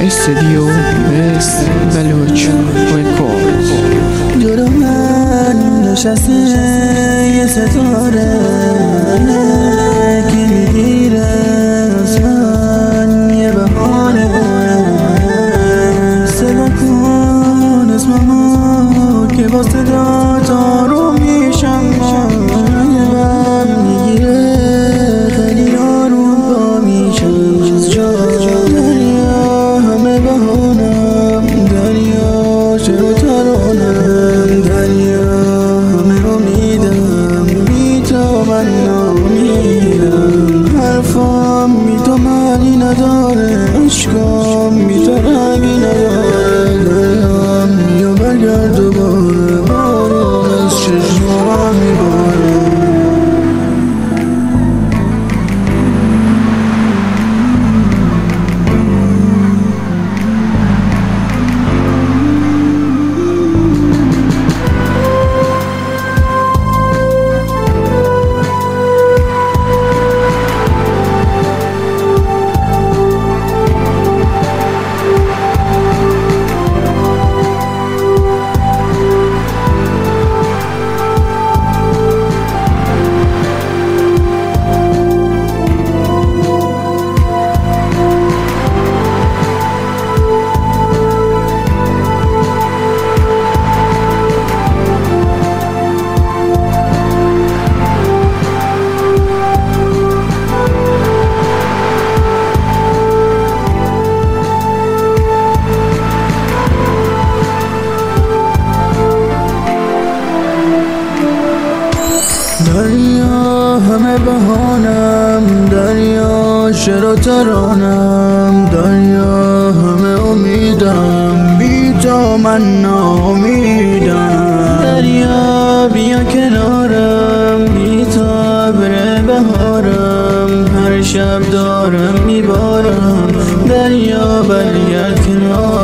استدیو بست بلوچ رکورد. جلو من نشسته یه ستاره که میگیره از من یه بهانه. صدا کن اسممو که با صدا آروم میشم. میگیره خیلی آروم با میشم از جا. دریا همه بهانم، دریا چرا ترانم، دریا همه امیدم، بی تو من ناامیدم. حرفام بی تو معنی نداره، عشقام بی تو رنگی نداره. دلم بیا برگرد دوباره، بارون از چشمام میباره. دریا همه بهانم، دریا چرا ترانم، دریا همه امیدم، بی تو من ناامیدم. دریا بیا کنارم، بی تو بره بهارم، هر شب دارم میبارم. دریا برگرد کنارم.